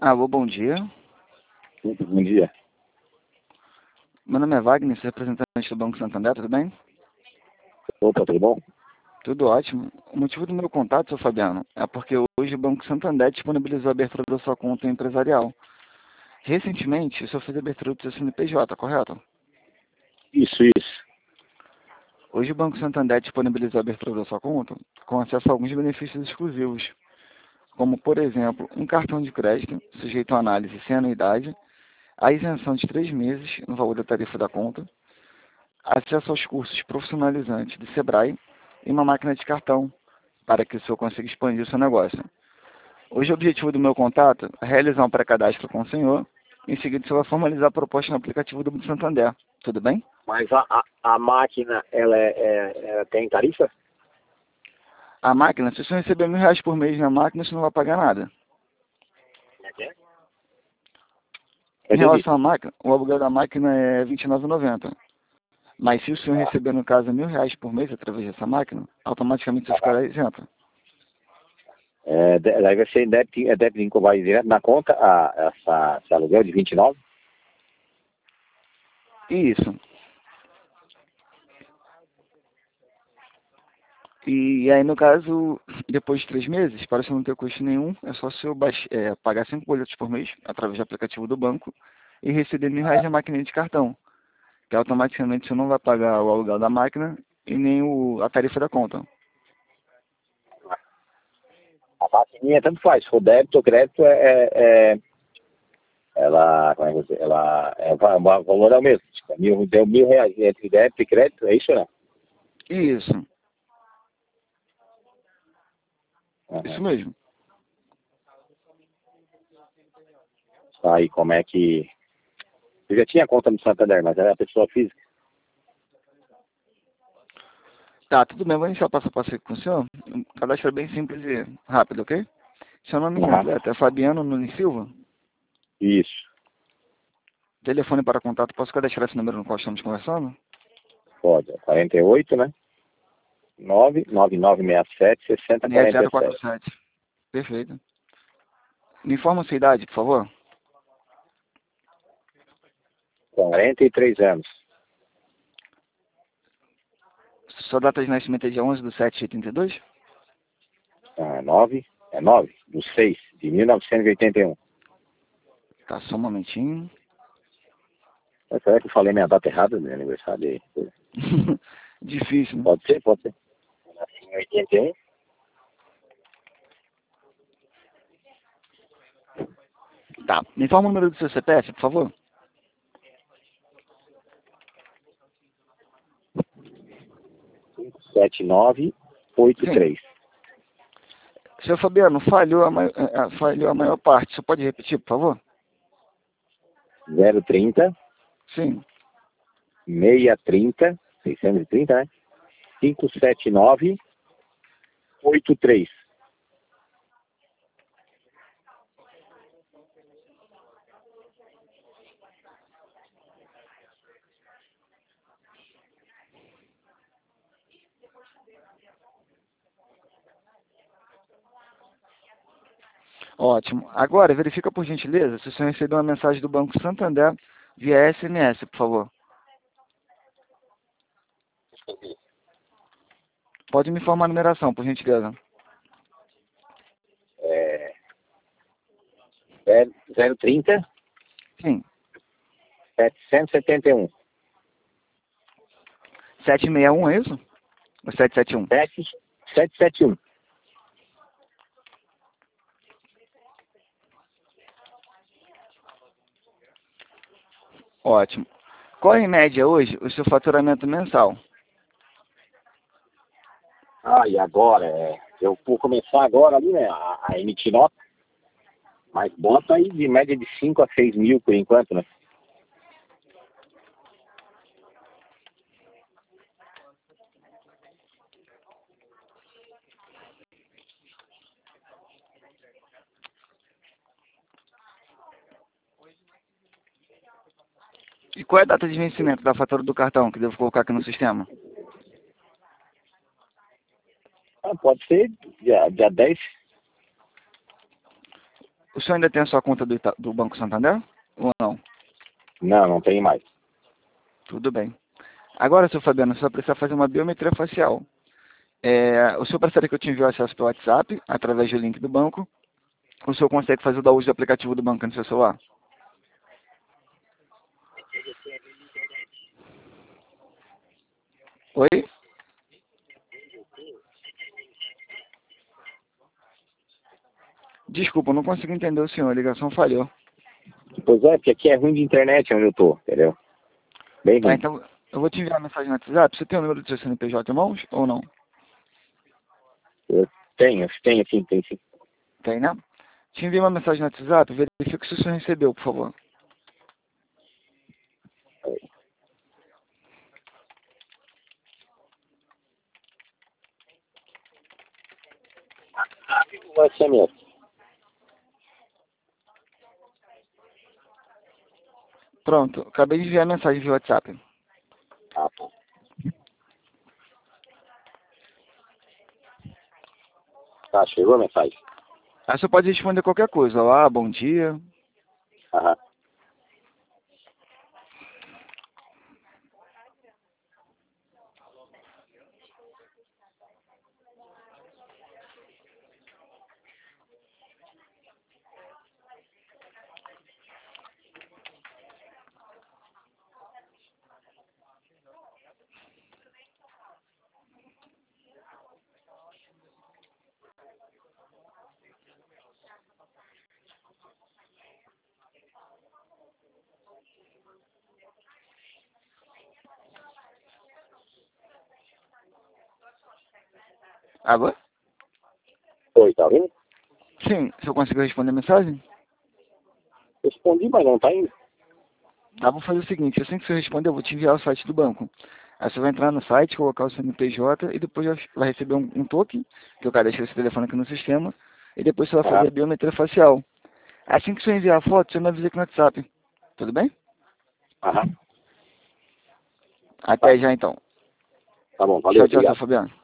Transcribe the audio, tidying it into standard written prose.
Alô, bom dia. Muito bom dia. Meu nome é Wagner, sou representante do Banco Santander, tudo bem? Opa, tudo bom? Tudo ótimo. O motivo do meu contato, seu Fabiano, é porque hoje o Banco Santander disponibilizou a abertura da sua conta empresarial. Recentemente, o senhor fez a abertura do seu CNPJ, correto? Isso. Hoje o Banco Santander disponibilizou a abertura da sua conta com acesso a alguns benefícios exclusivos, como, por exemplo, um cartão de crédito sujeito a análise sem anuidade, a isenção de 3 meses no valor da tarifa da conta, acesso aos cursos profissionalizantes do Sebrae e uma máquina de cartão, para que o senhor consiga expandir o seu negócio. Hoje o objetivo do meu contato é realizar um pré-cadastro com o senhor, em seguida o senhor vai formalizar a proposta no aplicativo do Banco Santander. Tudo bem? Mas a máquina, ela tem tarifa? A máquina, se o senhor receber R$ 1.000 por mês na máquina, o senhor não vai pagar nada. Em Entendi. relação à máquina, o aluguel da máquina é R$ 29,90. Mas se o senhor receber, no caso, R$ 1.000 por mês através dessa máquina, automaticamente você ficará isento. Daí vai ser débito que vai direto na conta, esse aluguel de 29? Isso. E aí, no caso, depois de 3 meses, para o senhor não ter custo nenhum, é só o senhor pagar 5 boletos por mês, através do aplicativo do banco, e receber R$ 1.000 na máquina de cartão, que automaticamente você não vai pagar o aluguel da máquina e nem a tarifa da conta. A maquininha tanto faz, se for débito ou crédito, ela, como é que eu vou dizer? O valor é o mesmo. Tipo, deu R$ 1.000 entre débito e crédito, é isso ou não? Isso Uhum. mesmo. Aí como é que... Eu já tinha conta no Santander, mas era a pessoa física. Tá, tudo bem, vou iniciar o passo a passo aqui com o senhor. Um cadastro bem simples e rápido, ok? Seu nome Uhum. completo é Fabiano Nunes Silva? Isso, Telefone para contato, posso cadastrar esse número no qual estamos conversando? pode. 48, né? 99967-6047. 6047. Perfeito. Me informa a sua idade, por favor. 43 anos. Sua data de nascimento é dia 11/7/82? 9 do 6 de 1981. Tá, só um momentinho. Mas será que eu falei minha data errada, meu aniversário de... Difícil, né? Pode ser. Nasci em 81. Tá, me informa o número do seu CPF, por favor. 7983. Seu Fabiano, falhou a maior parte. Você pode repetir, por favor? 030 Sim. 630, 630, né? 57983. Ótimo. Agora, verifica por gentileza se o senhor recebeu uma mensagem do Banco Santander via SMS, por favor. Pode me informar a numeração, por gentileza. 030 Sim. 771. 761, é isso? Ou 771? 771. Ótimo. Qual é, em média, hoje, o seu faturamento mensal? E agora, eu vou começar agora ali, né, a emitir nota, mas bota aí de média de 5 a 6 mil por enquanto, né? E qual é a data de vencimento da fatura do cartão que devo colocar aqui no sistema? Pode ser dia 10. O senhor ainda tem a sua conta do Banco Santander? Ou não? Não, não tem mais. Tudo bem. Agora, seu Fabiano, você vai precisar fazer uma biometria facial. O senhor prefere que eu te envie o acesso pelo WhatsApp, através do link do banco? Ou o senhor consegue fazer o uso do aplicativo do banco no seu celular? Oi? Desculpa, eu não consigo entender o senhor, a ligação falhou. Pois é, porque aqui é ruim de internet onde eu tô, entendeu? Bem Tá, ruim. então eu vou te enviar uma mensagem no WhatsApp. Você tem o número do seu CNPJ em mãos ou não? Eu tenho sim, tem sim. Tem, né? Te envio uma mensagem no WhatsApp, verifique se o senhor recebeu, por favor. O SMS. Pronto, acabei de enviar a mensagem via WhatsApp. Ah, tá. Tá, chegou a mensagem. Aí você pode responder qualquer coisa. Olá, bom dia. Aham. Alô? Oi, tá ouvindo? Sim, o senhor conseguiu responder a mensagem? Respondi, mas não tá indo. Tá, vou fazer o seguinte, assim que você responder, eu vou te enviar o site do banco. Aí você vai entrar no site, colocar o CNPJ e depois vai receber um token, que o cara deixou esse telefone aqui no sistema, e depois você vai fazer Aham. a biometria facial. Assim que você enviar a foto, você me avisa aqui no WhatsApp. Tudo bem? Aham. Tá, Até já então. tá bom, valeu, Tchau, tchau, seu obrigado. Fabiano.